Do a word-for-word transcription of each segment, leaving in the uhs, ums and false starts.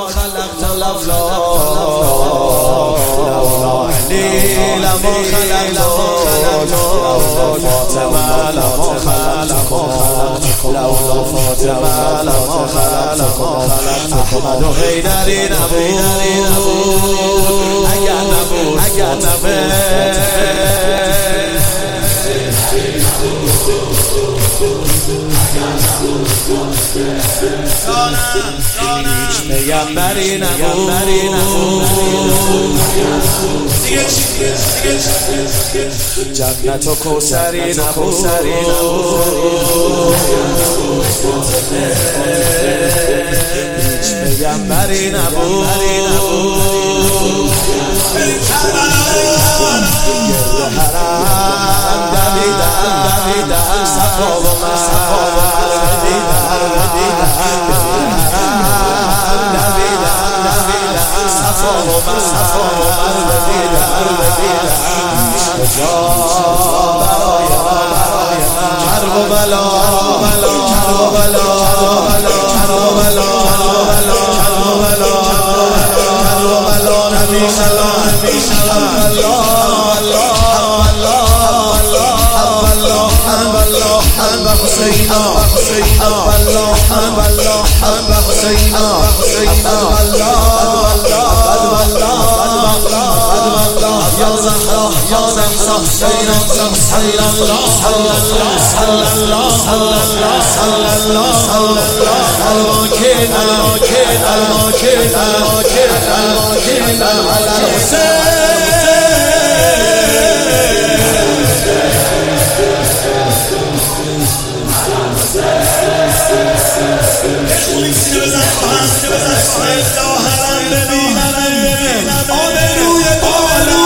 خلقت لولا علی لما خلقت فاطمه لما خلقت لولا فاطمه لما خلقت احمد و حیدری نبود اگر نبود اگر نبود هیچ پیغمبری نبود جنت و کوثری نبود هیچ پیغمبری نبود حرم دویدن دویدن صفا و مروه دویدن صفا و مروه هیچ کجا برای من کرب و بلا کرب و بلا کرب و بلا کرب و بلا کرب و بلا همیشه همیشه الله حب حسینا حسینا الله حب الله حب حسینا حسینا الله یا زهرا یا زهرا حسینا صلی الله صلی الله صلی الله صلی الله صلی الله صلی الله الماکن الماکن الماکن الماکن الماکن علی الحسین خونی سینه بزن خواهم سینه بزن خواهم لاهرم ببینم آبروی بالا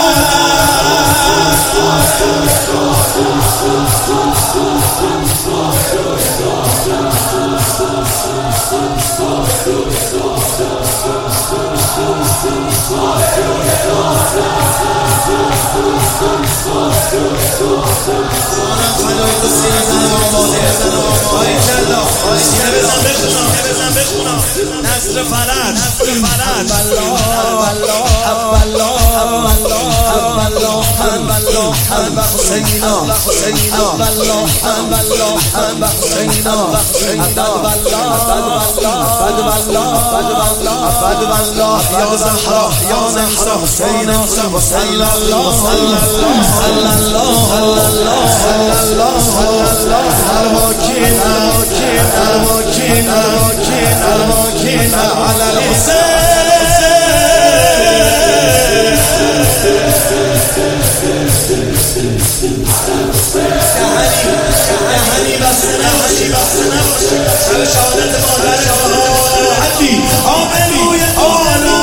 خدای تو سینه بزن آماده بزن آماده کلا سینه بزن بخونم بزن بخونم نصر فرج نصر فرج حب الله حب الله حب الله حب الله حب حسینا حسینا حب الله حب الله حب حسینا حب الله حب الله حب الله یا زهرا یا زهرا حسینا صلی الله صلی الله صلی الله صلی الله صلی الله صلی الله الماکن الماکن الماکن الماکن الماکن علی الحسین دهنی بسته نباشی بسته نباشی شب شهادت مادر حدی آبروی بالا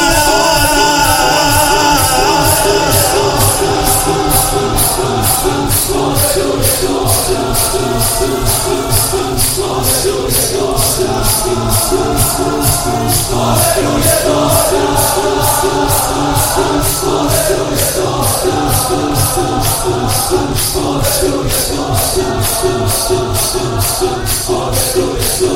Oh,